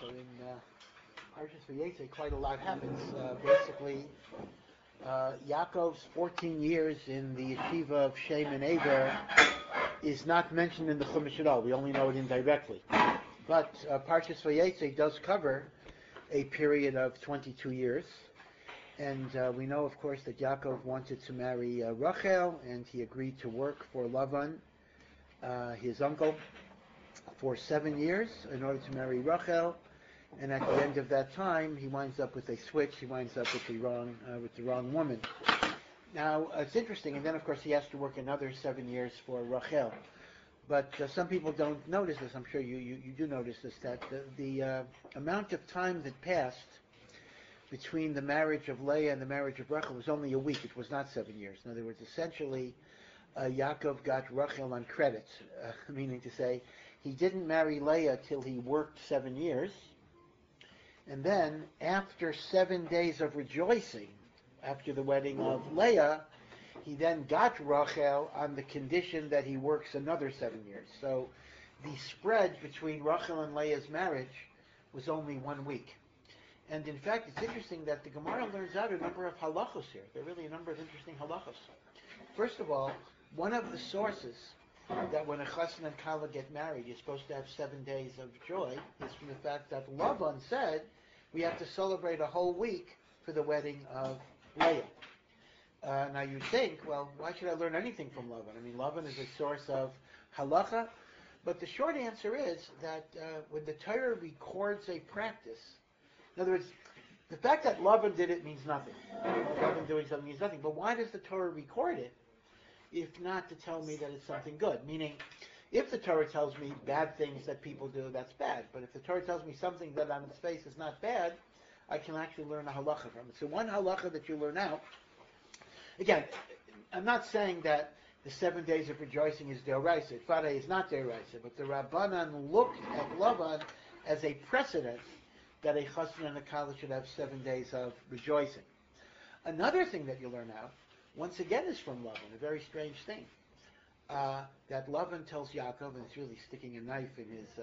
So in Parshas Vayetze, quite a lot happens. Basically, Yaakov's 14 years in the yeshiva of Shem and Eber is not mentioned in the Chumash at all. We only know it indirectly. But Parshas Vayetze does cover a period of 22 years. And we know, of course, that Yaakov wanted to marry Rachel, and he agreed to work for Lavan, his uncle, for 7 years in order to marry Rachel. And at the end of that time, he winds up with a switch. He winds up with the wrong woman. Now, it's interesting. And then, of course, he has to work another 7 years for Rachel. But some people don't notice this. I'm sure you do notice this, that the amount of time that passed between the marriage of Leah and the marriage of Rachel was only a week. It was not 7 years. In other words, essentially, Yaakov got Rachel on credit, meaning to say he didn't marry Leah till he worked 7 years. And then, after 7 days of rejoicing, after the wedding of Leah, he then got Rachel on the condition that he works another 7 years. So the spread between Rachel and Leah's marriage was only 1 week. And in fact, it's interesting that the Gemara learns out a number of halachos here. There are really a number of interesting halachos. First of all, one of the sources that when a chassan and kala get married, you're supposed to have 7 days of joy, is from the fact that Lavan said we have to celebrate a whole week for the wedding of Leah. Now you'd think, well, why should I learn anything from Lavan? I mean, Lavan is a source of halacha, but the short answer is that when the Torah records a practice, in other words, the fact that Lavan did it means nothing. Lavan doing something means nothing. But why does the Torah record it, if not to tell me that it's something good? Meaning, if the Torah tells me bad things that people do, that's bad. But if the Torah tells me something that on its face is not bad, I can actually learn a halacha from it. So one halacha that you learn out, again, I'm not saying that the 7 days of rejoicing is deoraisa. Fadei is not deoraisa, but the Rabbanan looked at Lavan as a precedent that a chassan and a kala should have 7 days of rejoicing. Another thing that you learn out, once again, is from Lavan, a very strange thing. That Lavan tells Yaakov, and it's really sticking a knife in his,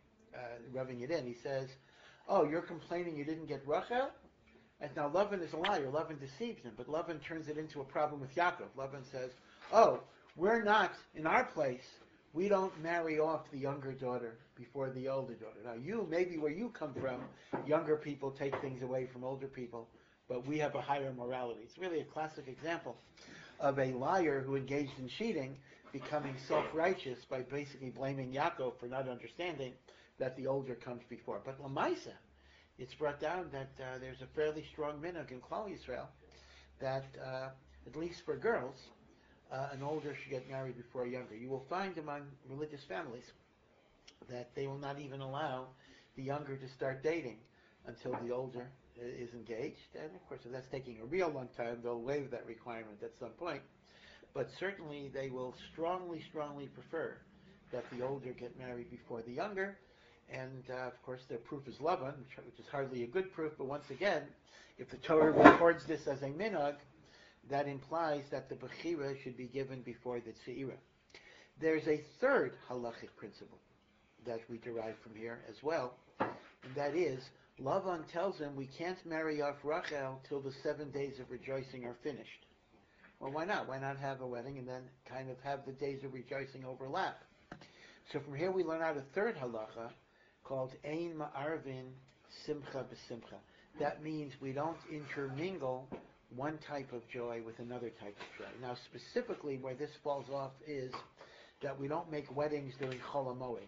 rubbing it in. He says, "Oh, you're complaining you didn't get Rachel?" And now Lavan is a liar. Lavan deceives him, but Lavan turns it into a problem with Yaakov. Lavan says, "Oh, we're not, in our place, we don't marry off the younger daughter before the older daughter. Now you, maybe where you come from, younger people take things away from older people, but we have a higher morality." It's really a classic example of a liar who engaged in cheating becoming self-righteous by basically blaming Yaakov for not understanding that the older comes before. But Lamaisa, it's brought down that there's a fairly strong minhag in Klal Yisrael that, at least for girls, an older should get married before a younger. You will find among religious families that they will not even allow the younger to start dating until the older is engaged. And of course, if that's taking a real long time, they'll waive that requirement at some point. But certainly they will strongly, strongly prefer that the older get married before the younger. And of course, their proof is Lavan, which is hardly a good proof. But once again, if the Torah records this as a minhag, that implies that the Bechira should be given before the Tzeira. There's a third halachic principle that we derive from here as well, and that is, Lavan tells him we can't marry off Rachel till the 7 days of rejoicing are finished. Well, why not? Why not have a wedding and then kind of have the days of rejoicing overlap? So from here we learn out a third halacha called Ein Ma'arvin Simcha B'Simcha. That means we don't intermingle one type of joy with another type of joy. Now, specifically, where this falls off is that we don't make weddings during Chol HaMoed.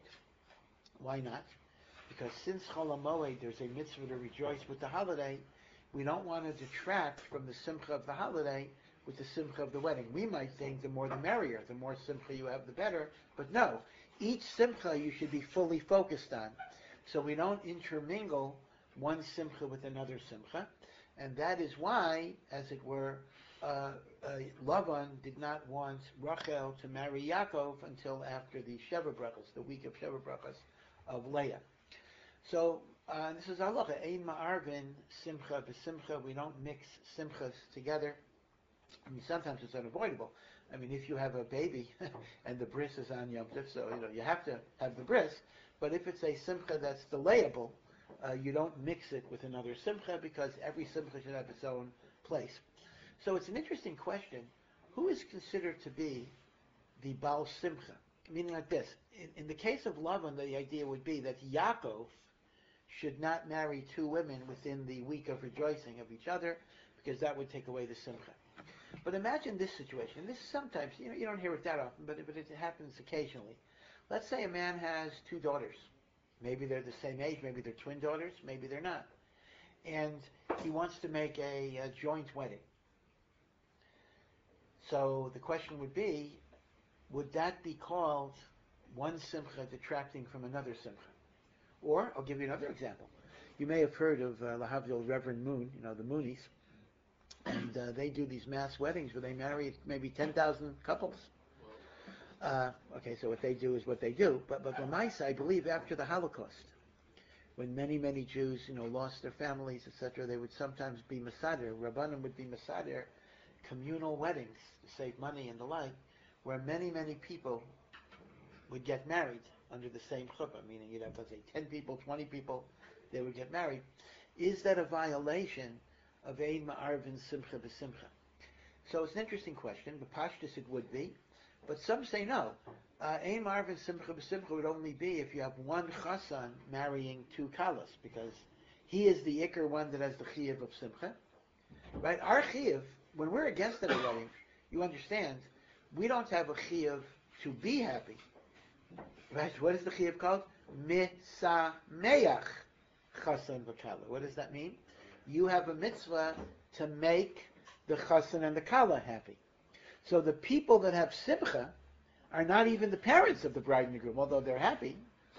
Why not? Because since Chol HaMoed, there's a mitzvah to rejoice with the holiday, we don't want to detract from the simcha of the holiday with the simcha of the wedding. We might think the more the merrier, the more simcha you have, the better. But no, each simcha you should be fully focused on. So we don't intermingle one simcha with another simcha. And that is why, as it were, Lavan did not want Rachel to marry Yaakov until after the Sheva Brachos, the week of Sheva Brachos of Leah. So this is halacha, Ein Ma'arvin Simcha B'Simcha. We don't mix simchas together. I mean, sometimes it's unavoidable. I mean, if you have a baby and the bris is on Yom Tov, so you have to have the bris. But if it's a simcha that's delayable, You don't mix it with another simcha because every simcha should have its own place. So it's an interesting question. Who is considered to be the Baal Simcha? Meaning like this. In the case of Lavan, the idea would be that Yaakov should not marry two women within the week of rejoicing of each other because that would take away the simcha. But imagine this situation. This sometimes, you don't hear it that often, but it happens occasionally. Let's say a man has two daughters. Maybe they're the same age, maybe they're twin daughters, maybe they're not. And he wants to make a joint wedding. So the question would be, would that be called one simcha detracting from another simcha? Or, I'll give you another example. You may have heard of Lahavdil Reverend Moon, the Moonies, and they do these mass weddings where they marry maybe 10,000 couples. Okay, so what they do is what they do. But Lamaisa, I believe, after the Holocaust, when many, many Jews, lost their families, etc., they would sometimes be Masader. Rabbanim would be Masader, communal weddings to save money and the like, where many, many people would get married under the same chuppah, meaning you'd have, let's say, 10 people, 20 people, they would get married. Is that a violation of Ein Ma'arvin Simcha B'Simcha? So it's an interesting question. The Pashtus it would be, but some say no. Ein Ma'arvin Simcha B'Simcha would only be if you have one Chassan marrying two Kalas, because he is the Iker one that has the Chiyuv of Simcha. Right? Our Chiyuv, when we're against at a wedding, you understand, we don't have a Chiyuv to be happy. Right? What is the chiyuv called? Misameach chasan v'kala. What does that mean? You have a mitzvah to make the chasan and the kala happy. So the people that have simcha are not even the parents of the bride and the groom, although they're happy.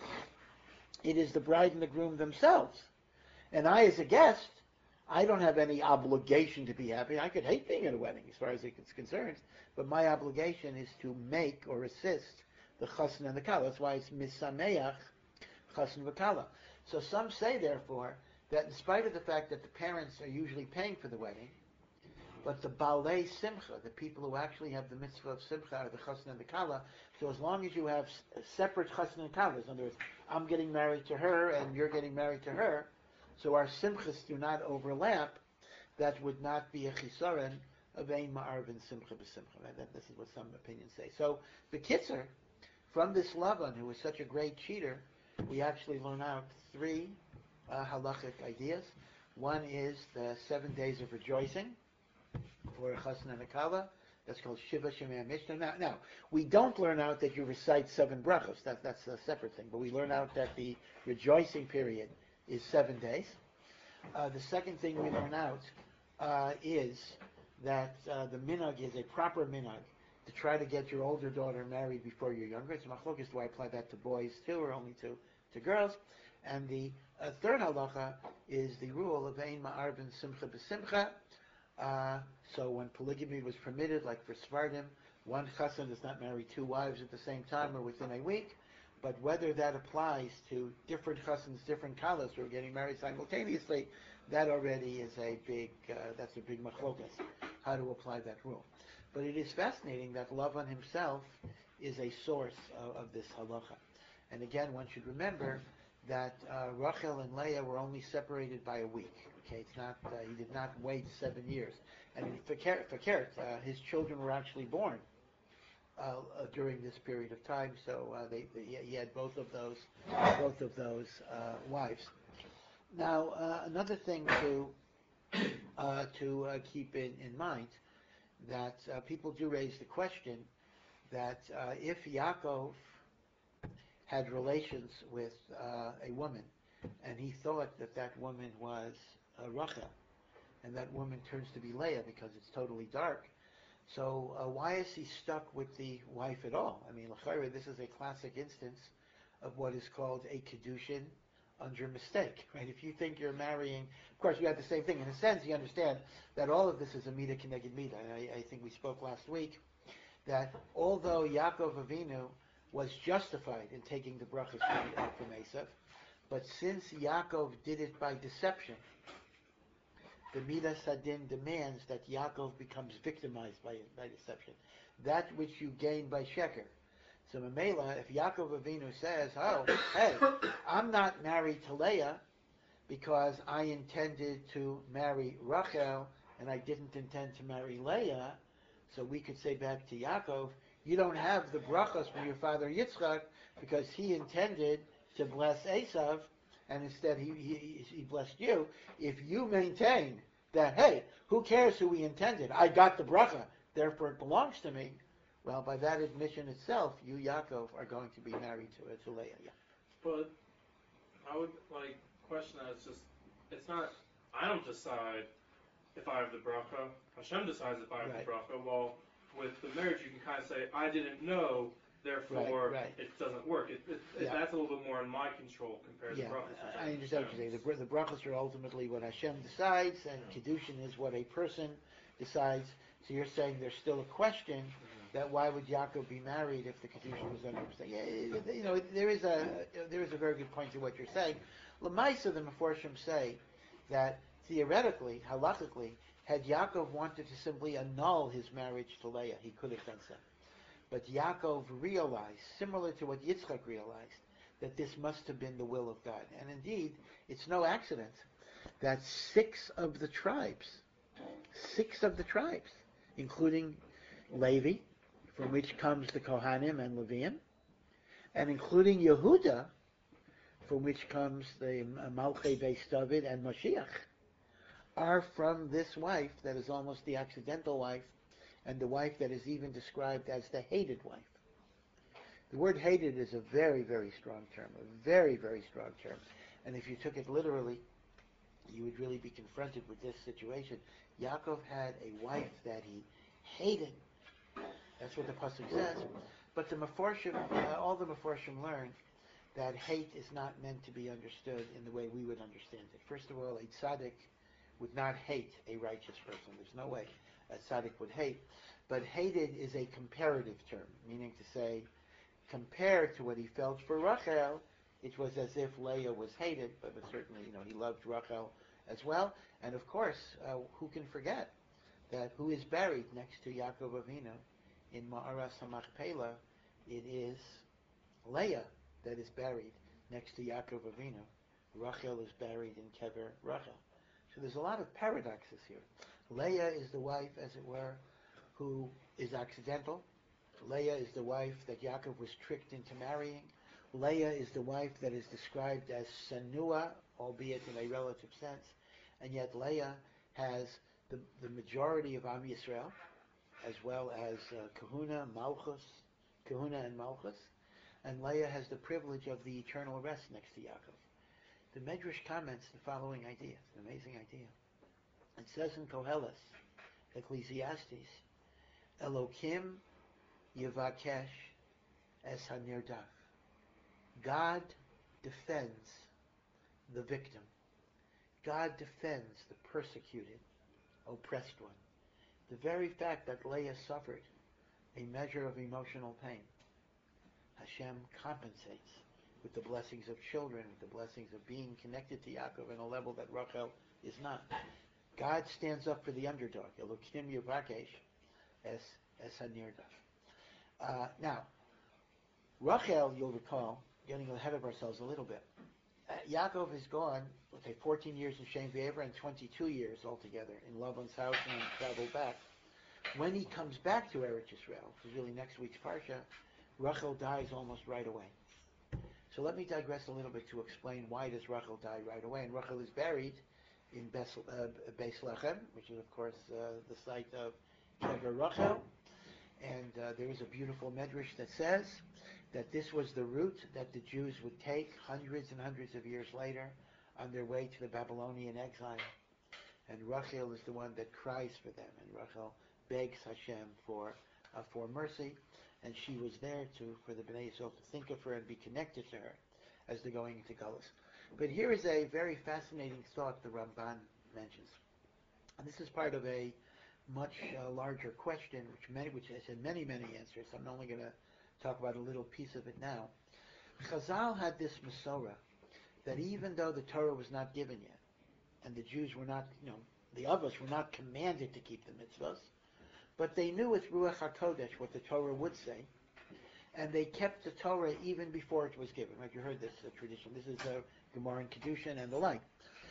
It is the bride and the groom themselves. And I, as a guest, I don't have any obligation to be happy. I could hate being at a wedding as far as it's concerned, but my obligation is to make or assist the chassan and the kala. That's why it's misameach chassan v'kala. So some say, therefore, that in spite of the fact that the parents are usually paying for the wedding, but the balei simcha, the people who actually have the mitzvah of simcha, are the chassan and the kala. So as long as you have separate chassan and kalas, in other words, I'm getting married to her and you're getting married to her, so our simchas do not overlap, that would not be a chisaron of ein ma'arvin simcha b'simcha. Right? This is what some opinions say. So the kitzer, from this Lavan, who was such a great cheater, we actually learn out three halachic ideas. One is the 7 days of rejoicing for a chassan and a kala. That's called Shiva Shemei Mishnah. Now, we don't learn out that you recite 7 brachos. That's a separate thing. But we learn out that the rejoicing period is 7 days. The second thing we learn out is that the minhag is a proper minhag to try to get your older daughter married before you're younger. It's machlokes, do I apply that to boys too, or only to girls? And the third halacha is the rule of ein ma'arvin simcha b'simcha. So when polygamy was permitted, like for Sephardim, one chassan does not marry 2 wives at the same time or within a week. But whether that applies to different chassans, different kalas who are getting married simultaneously, that already is that's a big machlokes, how to apply that rule. But it is fascinating that Lavan himself is a source of this halacha. And again, one should remember that Rachel and Leah were only separated by a week. Okay, it's not. He did not wait 7 years. And for Keret, his children were actually born during this period of time. So he had both of those wives. Now, another thing to keep in mind, that people do raise the question that if Yaakov had relations with a woman, and he thought that woman was Rachel, and that woman turns to be Leah because it's totally dark, so why is he stuck with the wife at all? I mean, l'chayre, this is a classic instance of what is called a kedushin under mistake, right? If you think you're marrying, of course, you have the same thing. In a sense, you understand that all of this is a midah keneged midah. I think we spoke last week that although Yaakov Avinu was justified in taking the brachas from Esav, but since Yaakov did it by deception, the midah sadin demands that Yaakov becomes victimized by deception. That which you gain by sheker. So Mamela, if Yaakov Avinu says, oh, hey, I'm not married to Leah, because I intended to marry Rachel and I didn't intend to marry Leah. So we could say back to Yaakov, you don't have the brachas from your father Yitzchak because he intended to bless Esav, and instead he blessed you. If you maintain that, hey, who cares who he intended? I got the bracha, therefore it belongs to me. Well, by that admission itself, you, Yaakov, are going to be married to Leah. Yeah. But I would question that. It's not. I don't decide if I have the bracha. Hashem decides if I have the bracha. Well, with the marriage, you can kind of say, I didn't know, therefore it doesn't work. That's a little bit more in my control compared to brachas. I understand what you're saying. The brachas are ultimately what Hashem decides, and Kiddushin is what a person decides. So you're saying there's still a question that why would Yaakov be married if the Kiddushin was 100%? Yeah, there is a very good point to what you're saying. L'maisa, the Meforshim say that theoretically, halachically, had Yaakov wanted to simply annul his marriage to Leah, he could have done so. But Yaakov realized, similar to what Yitzchak realized, that this must have been the will of God. And indeed, it's no accident that six of the tribes, including Levi, from which comes the Kohanim and Leviim, and including Yehuda, from which comes the Malchei Beis David and Mashiach, are from this wife that is almost the accidental wife, and the wife that is even described as the hated wife. The word hated is a very, very strong term, a very, very strong term. And if you took it literally, you would really be confronted with this situation. Yaakov had a wife that he hated. That's what the pasuk says. But the Meforshim, all the Meforshim learn that hate is not meant to be understood in the way we would understand it. First of all, a tzaddik would not hate a righteous person. There's no way a tzaddik would hate. But hated is a comparative term, meaning to say, compared to what he felt for Rachel, it was as if Leah was hated, but certainly, he loved Rachel as well. And of course, who can forget that who is buried next to Yaakov Avinu in Ma'aras HaMachpelah? It is Leah that is buried next to Yaakov Avinu. Rachel is buried in Kever Rachel. So there's a lot of paradoxes here. Leah is the wife, as it were, who is accidental. Leah is the wife that Yaakov was tricked into marrying. Leah is the wife that is described as Sanua, albeit in a relative sense. And yet Leah has the majority of Am Yisrael, as well as Kahuna and Malchus. And Leah has the privilege of the eternal rest next to Yaakov. The Medrash comments the following idea. It's an amazing idea. It says in Koheles, Ecclesiastes, Elokim Yevakesh es Hanirdaf. God defends the victim. God defends the persecuted, oppressed one. The very fact that Leah suffered a measure of emotional pain, Hashem compensates with the blessings of children, with the blessings of being connected to Yaakov on a level that Rachel is not. God stands up for the underdog. Elokim Yevakesh es Hanirdaf. Now, Rachel, you'll recall, getting ahead of ourselves a little bit. Yaakov is gone, 14 years in Shem V'Ever and 22 years altogether in Lavan's house and traveled back. When he comes back to Eretz Yisrael, which is really next week's Parsha, Rachel dies almost right away. So let me digress a little bit to explain why does Rachel die right away. And Rachel is buried in Beis Lechem, which is, of course, the site of Kever Rachel. And there is a beautiful medrash that says that this was the route that the Jews would take hundreds and hundreds of years later on their way to the Babylonian exile. And Rachel is the one that cries for them. And Rachel begs Hashem for mercy. And she was there for the Bnei Yisrael to think of her and be connected to her as they're going into Galus. But here is a very fascinating thought the Ramban mentions. And this is part of a much larger question, which has many, many answers. I'm only going to talk about a little piece of it now. Chazal had this Masorah that even though the Torah was not given yet, and the Jews were not, the Avos were not commanded to keep the mitzvahs, but they knew with Ruach HaKodesh what the Torah would say, and they kept the Torah even before it was given. Right? You heard this tradition. This is Gemara and Kedushin and the like.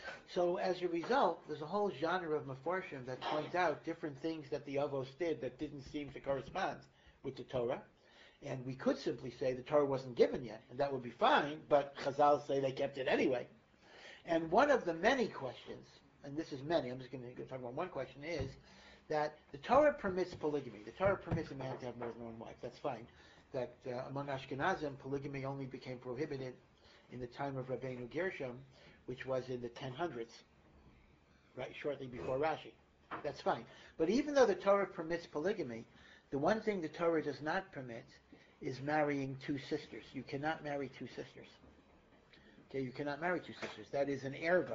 So as a result, there's a whole genre of Meforshim that points out different things that the Avos did that didn't seem to correspond with the Torah. And we could simply say the Torah wasn't given yet, and that would be fine, but Chazal say they kept it anyway. And one of the many questions, and this is many, I'm just going to talk about one question, is that the Torah permits polygamy. The Torah permits a man to have more than one wife. That's fine. That among Ashkenazim, polygamy only became prohibited in the time of Rabbeinu Gershom, which was in the 1000s, right, shortly before Rashi. That's fine. But even though the Torah permits polygamy, the one thing the Torah does not permit is marrying two sisters. You cannot marry two sisters. Okay, you cannot marry two sisters. That is an erva.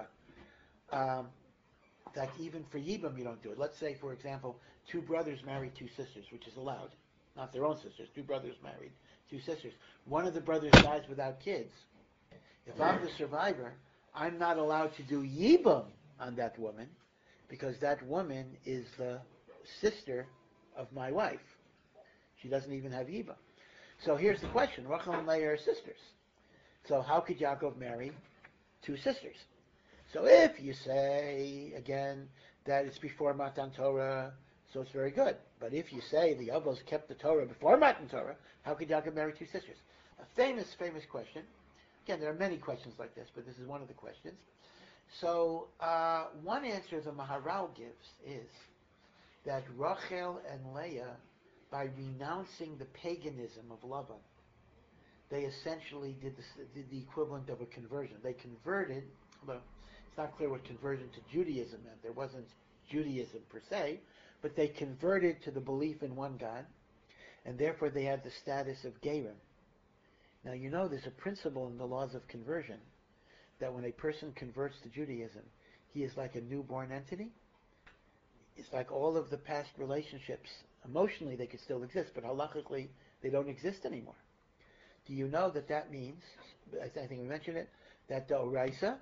That even for Yibam you don't do it. Let's say, for example, two brothers marry two sisters, which is allowed. Not their own sisters. Two brothers married two sisters. One of the brothers dies without kids. If I'm the survivor, I'm not allowed to do Yibam on that woman because that woman is the sister of my wife. She doesn't even have Yibam. So here's the question. Rachel and Leah are sisters. So how could Yaakov marry two sisters? So if you say, again, that it's before Matan Torah, so it's very good. But if you say the Avos kept the Torah before Matan Torah, how could Yaakov marry two sisters? A famous question. Again, there are many questions like this, but this is one of the questions. So one answer the Maharal gives is that Rachel and Leah, by renouncing the paganism of Lavan, they essentially did the equivalent of a conversion. They converted, although it's not clear what conversion to Judaism meant. There wasn't Judaism per se, but they converted to the belief in one God, and therefore they had the status of Gerim. Now you know there's a principle in the laws of conversion that when a person converts to Judaism, he is like a newborn entity. It's like all of the past relationships. Emotionally they could still exist, but halachically they don't exist anymore. Do you know that means, I think we mentioned it, that Doraisa,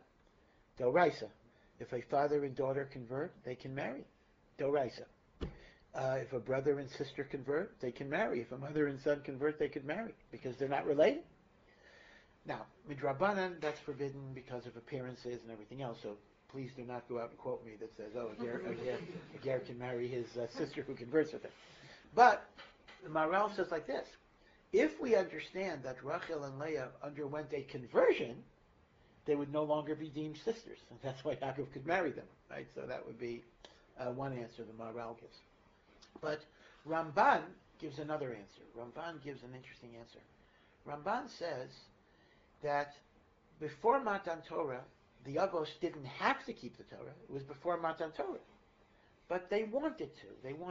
if a father and daughter convert, they can marry. Doraisa. If a brother and sister convert, they can marry. If a mother and son convert, they could marry, because they're not related. Now, midrabanan, that's forbidden because of appearances and everything else, so please do not go out and quote me that says, a ger can marry his sister who converts with him. But the Maharal says like this: if we understand that Rachel and Leah underwent a conversion, they would no longer be deemed sisters, and that's why Yaakov could marry them, right? So that would be one answer the Maharal gives. But Ramban gives another answer. Ramban gives an interesting answer. Ramban says that before Matan Torah, the Avos didn't have to keep the Torah. It was before Matan Torah. But they wanted to.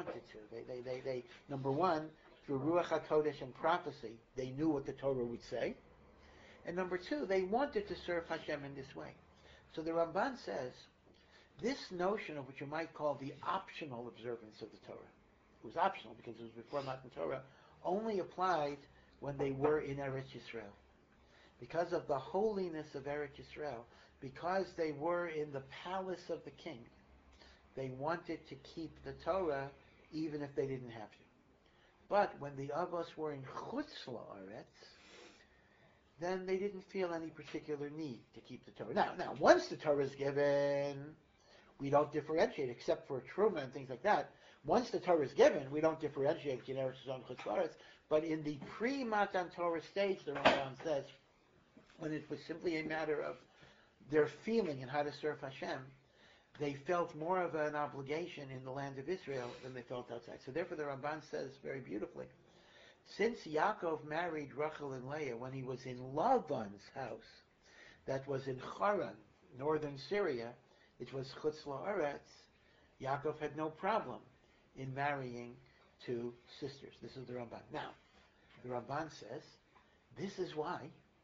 They number one, through Ruach HaKodesh and prophecy, they knew what the Torah would say. And number two, they wanted to serve Hashem in this way. So the Ramban says, this notion of what you might call the optional observance of the Torah, it was optional because it was before Matan Torah, only applied when they were in Eretz Yisrael. Because of the holiness of Eretz Yisrael, because they were in the palace of the king, they wanted to keep the Torah even if they didn't have to. But when the Avos were in Chutz La'aretz, then they didn't feel any particular need to keep the Torah. Now, once the Torah is given, we don't differentiate, except for Truma and things like that. Once the Torah is given, we don't differentiate between Eretz Yisrael and Chutz La'aretz. But in the pre-Matan Torah stage, the Rambam says, when it was simply a matter of their feeling and how to serve Hashem, they felt more of an obligation in the land of Israel than they felt outside. So therefore the Ramban says very beautifully, since Yaakov married Rachel and Leah when he was in Lavan's house, that was in Haran, northern Syria, it was Chutz La'aretz, Yaakov had no problem in marrying two sisters. This is the Ramban. Now, the Ramban says, this is why,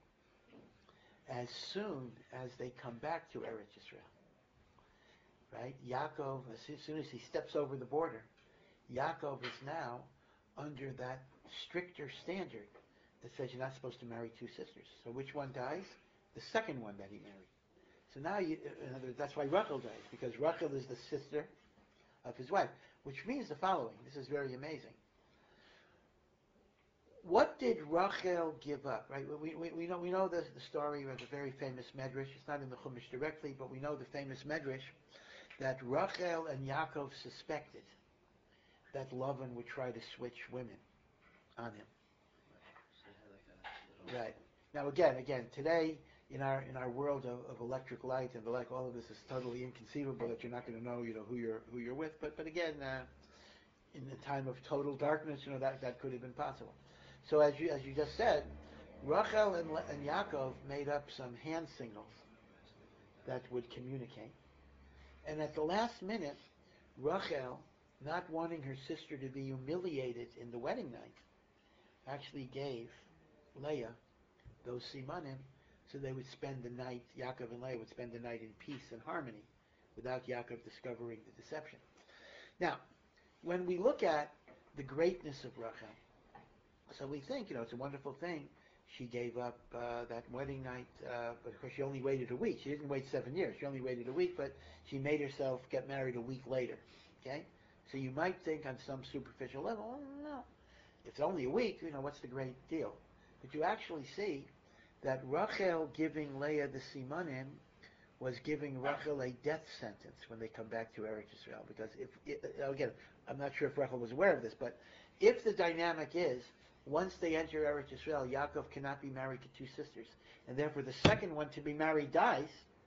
as soon as they come back to Eretz Yisrael, right? Yaakov, as soon as he steps over the border, Yaakov is now under that stricter standard that says you're not supposed to marry two sisters. So which one dies? The second one that he married. So now, in other words, that's why Rachel dies, because Rachel is the sister of his wife, which means the following. This is very amazing. what did Rachel give up? Right? We know the story of the very famous medrash. It's not in the Chumash directly, but we know the famous medrash that Rachel and Yaakov suspected that Lavan would try to switch women on him. Right. Now again, today in our world of electric light and the like, all of this is totally inconceivable that you're not going to know, who you're with. But again, in the time of total darkness, that could have been possible. So as you just said, Rachel and Yaakov made up some hand signals that would communicate. And at the last minute, Rachel, not wanting her sister to be humiliated in the wedding night, actually gave Leah those simanim so they would spend the night, Yaakov and Leah would spend the night in peace and harmony without Yaakov discovering the deception. Now, when we look at the greatness of Rachel, so we think, it's a wonderful thing. She gave up that wedding night, but of course she only waited a week. She didn't wait 7 years. She only waited a week, but she made herself get married a week later. Okay? So you might think on some superficial level, oh, no. If it's only a week, what's the great deal? But you actually see that Rachel giving Leah the simanim was giving Rachel a death sentence when they come back to Eretz Yisrael. Because again, I'm not sure if Rachel was aware of this, but if the dynamic is, once they enter Eretz Yisrael, Yaakov cannot be married to two sisters, and therefore the second one to be married dies,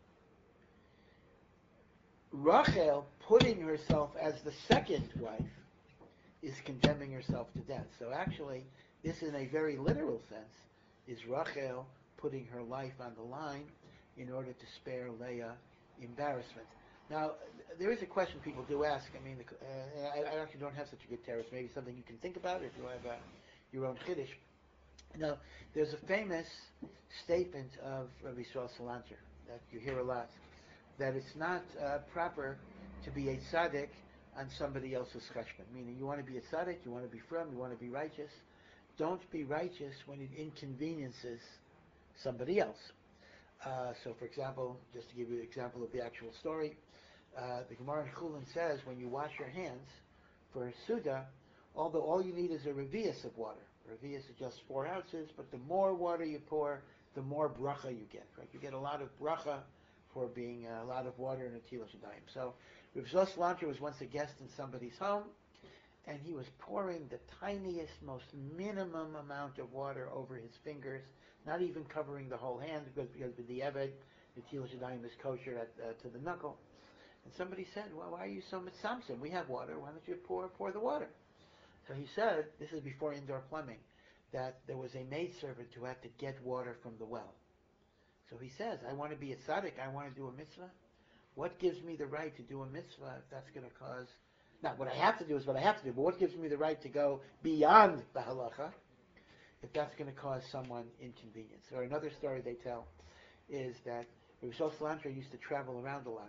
Rachel, putting herself as the second wife, is condemning herself to death. So actually, this in a very literal sense is Rachel putting her life on the line in order to spare Leah embarrassment. Now, there is a question people do ask. I mean, I actually don't have such a good terrace. Maybe something you can think about if you have your own Kiddush. Now, there's a famous statement of Rabbi Yisrael Salanter that you hear a lot, that it's not proper to be a tzaddik on somebody else's cheshbon. Meaning, you want to be a tzaddik, you want to be frum, you want to be righteous. Don't be righteous when it inconveniences somebody else. So, for example, just to give you an example of the actual story, the Gemara in Chulin says when you wash your hands for a Suda, although all you need is a revius of water. Revius is just 4 ounces, but the more water you pour, the more bracha you get. Right? You get a lot of bracha for being a lot of water in a Tila Shadayim. So, Rav Zos Salanter was once a guest in somebody's home, and he was pouring the tiniest, most minimum amount of water over his fingers, not even covering the whole hand, because with the Eved, the Tila Shadayim is kosher to the knuckle. And somebody said, well, why are you so mitzamtzim? We have water. Why don't you pour the water? So he said, this is before indoor plumbing, that there was a maidservant who had to get water from the well. So he says, I want to be a tzaddik, I want to do a mitzvah. What gives me the right to do a mitzvah if that's going to cause... Now, what I have to do is what I have to do, but what gives me the right to go beyond the halacha if that's going to cause someone inconvenience? Or another story they tell is that Rav Yisrael Salanter used to travel around a lot.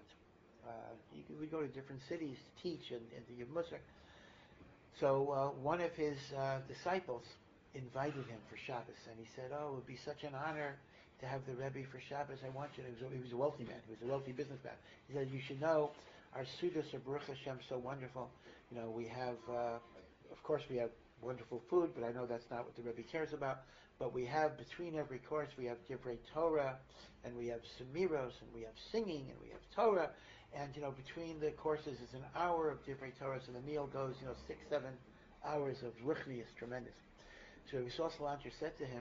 We go to different cities to teach and to give musar. So one of his disciples invited him for Shabbos, and he said, "Oh, it would be such an honor to have the Rebbe for Shabbos. I want you to." He was a wealthy man. He was a wealthy businessman. He said, "You should know our Sudas are Baruch Hashem so wonderful. We have, of course, we have wonderful food, but I know that's not what the Rebbe cares about. But we have between every course, we have Divrei Torah, and we have Semiros, and we have singing, and we have Torah." And, between the courses is an hour of Divrei Torah, so the meal goes, 6-7 hours of Ruchni is tremendous. So Rav Yisrael Salanter said to him,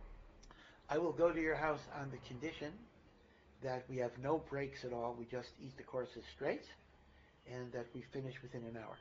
I will go to your house on the condition that we have no breaks at all, we just eat the courses straight, and that we finish within an hour.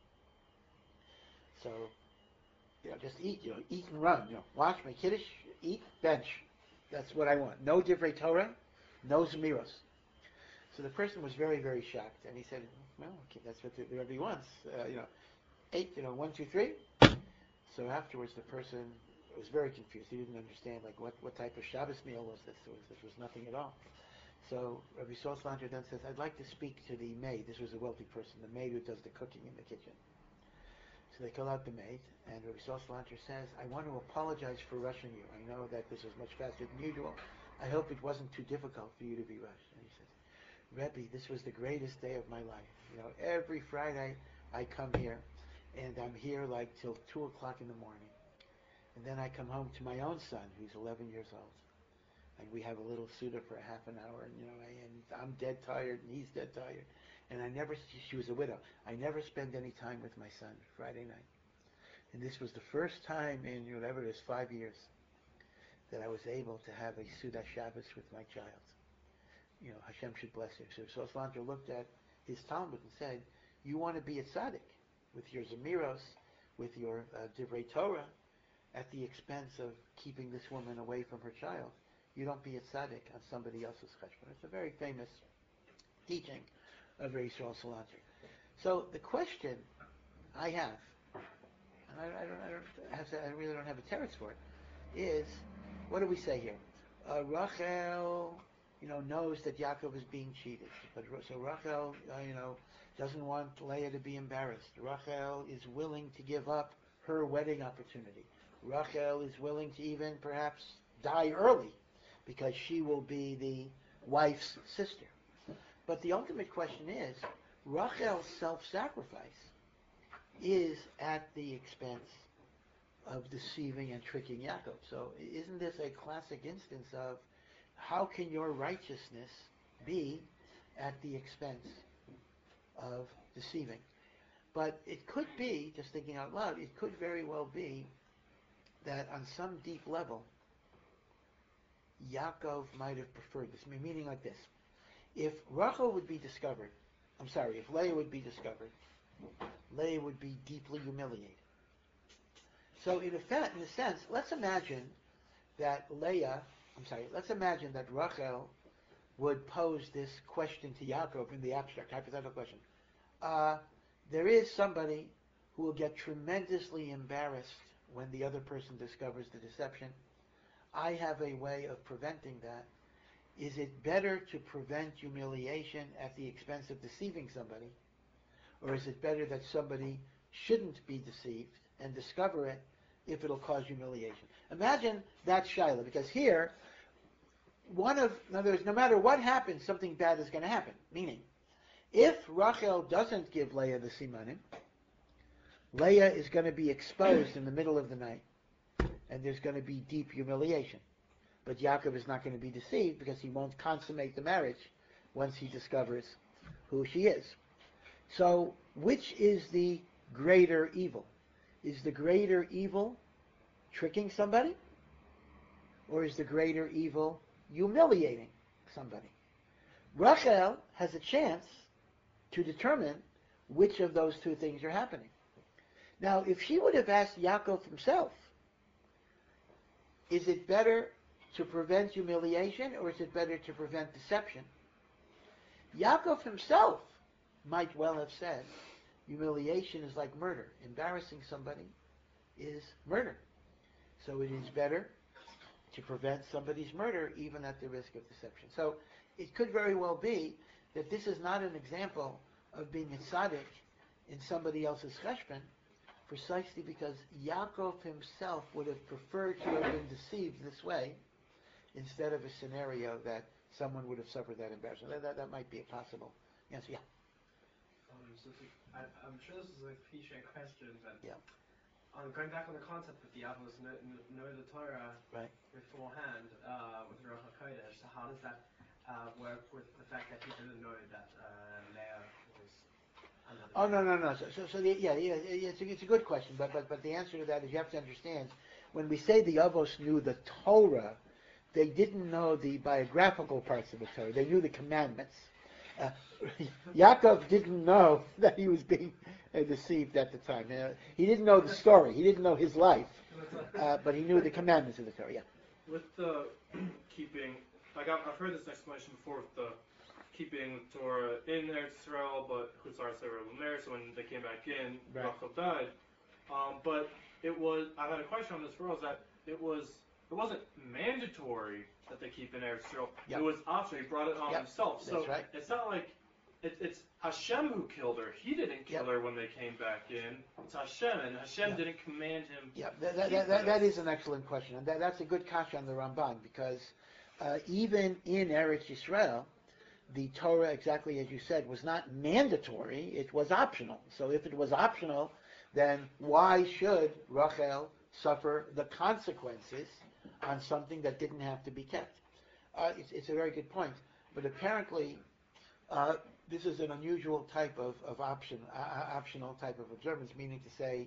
So, just eat, eat and run, wash, make Kiddush, eat, bench. That's what I want. No Divrei Torah, no Zemiros. So the person was very, very shocked, and he said, well, okay, that's what the Rebbe wants. 8, 1, 2, 3. So afterwards, the person was very confused. He didn't understand, what type of Shabbos meal was this? This was nothing at all. So Rabbi Yisrael Salanter then says, I'd like to speak to the maid. This was a wealthy person, the maid who does the cooking in the kitchen. So they call out the maid, and Rabbi Yisrael Salanter says, I want to apologize for rushing you. I know that this was much faster than usual. I hope it wasn't too difficult for you to be rushed. And he says, Rebbe, this was the greatest day of my life. Every Friday I come here, and I'm here till 2 o'clock in the morning. And then I come home to my own son, who's 11 years old, and we have a little Suda for a half an hour, and and I'm dead tired, and he's dead tired, and she was a widow. I never spend any time with my son Friday night, and this was the first time in whatever it is, 5 years, that I was able to have a Suda Shabbos with my child. Hashem should bless him. So Salanter looked at his Talmud and said, "You want to be a tzaddik with your Zemiros, with your Divrei Torah, at the expense of keeping this woman away from her child. You don't be a tzaddik on somebody else's cheshbon." It's a very famous teaching of Yisrael Salanter. So the question I have, and I really don't have a teretz for it, is, what do we say here? Rachel, knows that Yaakov is being cheated, so Rachel, doesn't want Leah to be embarrassed. Rachel is willing to give up her wedding opportunity. Rachel is willing to even perhaps die early because she will be the wife's sister. But the ultimate question is, Rachel's self-sacrifice is at the expense of deceiving and tricking Yaakov. So isn't this a classic instance of how can your righteousness be at the expense of deceiving? But it could be, just thinking out loud, it could very well be that on some deep level, Yaakov might have preferred this. Meaning like this. If Rachel would be discovered, if Leah would be discovered, Leah would be deeply humiliated. So in a sense, let's imagine that Rachel would pose this question to Yaakov in the abstract, hypothetical question. There is somebody who will get tremendously embarrassed when the other person discovers the deception. I have a way of preventing that. Is it better to prevent humiliation at the expense of deceiving somebody? Or is it better that somebody shouldn't be deceived and discover it if it'll cause humiliation? Imagine that Shaila, because here, in other words, no matter what happens, something bad is going to happen. Meaning, if Rachel doesn't give Leah the simanim, Leah is going to be exposed in the middle of the night, and there's going to be deep humiliation. But Yaakov is not going to be deceived because he won't consummate the marriage once he discovers who she is. So, which is the greater evil? Is the greater evil tricking somebody? Or is the greater evil humiliating somebody? Rachel has a chance to determine which of those two things are happening. Now, if she would have asked Yaakov himself, is it better to prevent humiliation or is it better to prevent deception? Yaakov himself might well have said, humiliation is like murder. Embarrassing somebody is murder. So it is better to prevent somebody's murder even at the risk of deception. So it could very well be that this is not an example of being a tzaddik in somebody else's cheshbon, precisely because Yaakov himself would have preferred to have been deceived this way instead of a scenario that someone would have suffered that embarrassment. That might be a possible answer. Yeah. I'm sure this is a cliche question, but yeah. Going back on the concept that the Avos know the Torah right. beforehand with Ruach HaKodesh, so how does that work with the fact that he didn't know that Leah was another? Oh, no. It's a good question, but the answer to that is you have to understand, when we say the Avos knew the Torah, they didn't know the biographical parts of the Torah. They knew the commandments. Yaakov didn't know that he was being deceived at the time. He didn't know the story. He didn't know his life. But he knew the commandments of the Torah. Yeah. With the keeping, I've heard this explanation before with the keeping the Torah in Eretz Yisrael, but Hutzar Sefer Lumer, so when they came back in, right. Rachel died. But I had a question on this for us, that it wasn't mandatory that they keep in Eretz Yisrael. Yep. It was optional. He brought it on himself. So that's right. It's not like it's Hashem who killed her. He didn't kill her when they came back in. It's Hashem, and Hashem didn't command him. Yeah, that is an excellent question, and that's a good kasha on the Ramban, because even in Eretz Yisrael, the Torah, exactly as you said, was not mandatory. It was optional. So if it was optional, then why should Rachel suffer the consequences on something that didn't have to be kept. It's a very good point. But apparently, this is an unusual type of optional type of observance, meaning to say,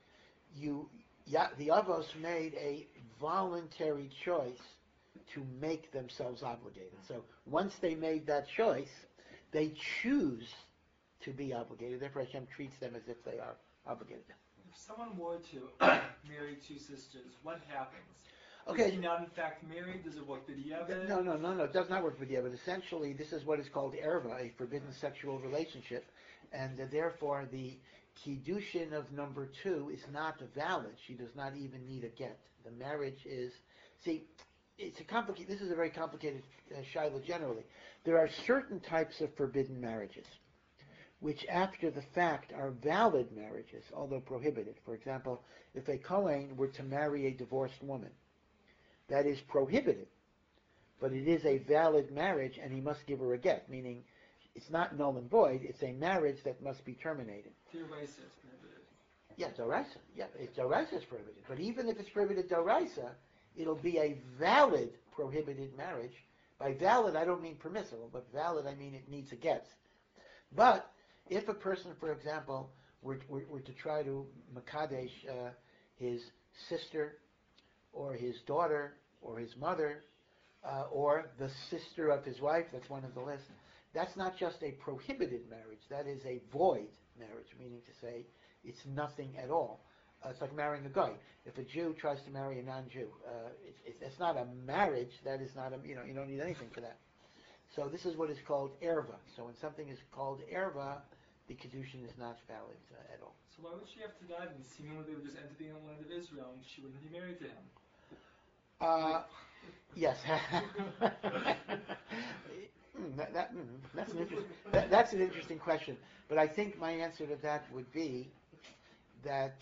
the Avos made a voluntary choice to make themselves obligated. So once they made that choice, they choose to be obligated. Therefore, Hashem treats them as if they are obligated. If someone were to marry two sisters, what happens? Okay. Is he not in fact married? Does it work b'diavad? No. It does not work b'diavad. Essentially, this is what is called erva, a forbidden sexual relationship, and therefore the kiddushin of number 2 is not valid. She does not even need a get. The marriage is, this is a very complicated shaila generally. There are certain types of forbidden marriages, which after the fact are valid marriages, although prohibited. For example, if a Kohen were to marry a divorced woman, that is prohibited, but it is a valid marriage and he must give her a get, meaning it's not null and void, it's a marriage that must be terminated. D'oraisa is prohibited. Yeah, d'oraisa. Yeah, d'oraisa is prohibited. But even if it's prohibited d'oraisa, it'll be a valid prohibited marriage. By valid, I don't mean permissible, but valid, I mean it needs a get. But if a person, for example, were to try to makadesh his sister or his daughter or his mother or the sister of his wife, that's one of the list, that's not just a prohibited marriage, that is a void marriage, meaning to say it's nothing at all. It's like marrying a guy. If a Jew tries to marry a non-Jew, it's not a marriage, that is not you don't need anything for that. So this is what is called erva. So when something is called erva, the Kedushin is not valid at all. So why would she have to die then? Seemingly they would just enter the land of Israel and she wouldn't be married to him. Yes. That's an interesting question. But I think my answer to that would be that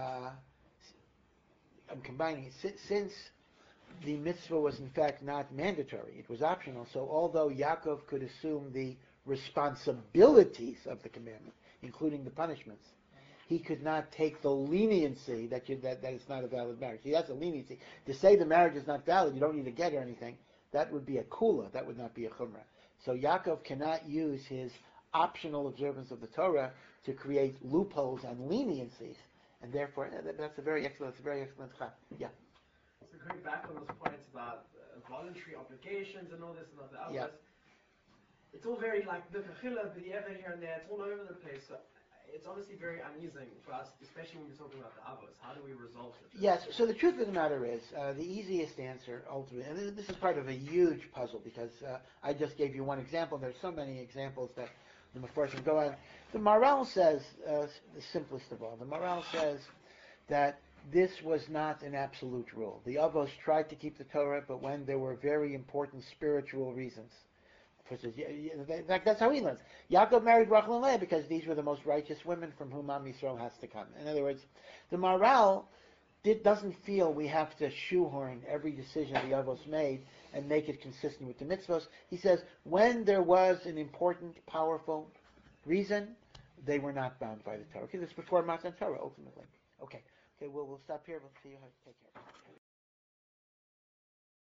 I'm combining it. Since the mitzvah was in fact not mandatory, it was optional. So although Yaakov could assume the responsibilities of the commandment, including the punishments, he could not take the leniency that it's not a valid marriage. See, that's a leniency. To say the marriage is not valid, you don't need a get or anything, that would be a kula, that would not be a chumrah. So Yaakov cannot use his optional observance of the Torah to create loopholes and leniencies, and therefore that's a very excellent chap. Yeah. So going back on those points about voluntary obligations and all this and all that, Yeah. It's all very like the kachila, the ever here and there, it's all over the place. So it's honestly very amusing for us, especially when we're talking about the avos. How do we resolve it? Yes, so the truth of the matter is, the easiest answer, ultimately, and this is part of a huge puzzle, because I just gave you one example, there's so many examples that the Mefarshim go on. The Maharal says, the simplest of all, the Maharal says that this was not an absolute rule. The avos tried to keep the Torah, but when there were very important spiritual reasons. In fact, that's how he learns. Yaakov married Rachel and Leah because these were the most righteous women from whom Am Yisrael has to come. In other words, the Maharal doesn't feel we have to shoehorn every decision the Avos made and make it consistent with the mitzvos. He says when there was an important, powerful reason, they were not bound by the Torah. Okay, this is before Matan Torah, ultimately. Okay, we'll stop here. We'll see you. Take care.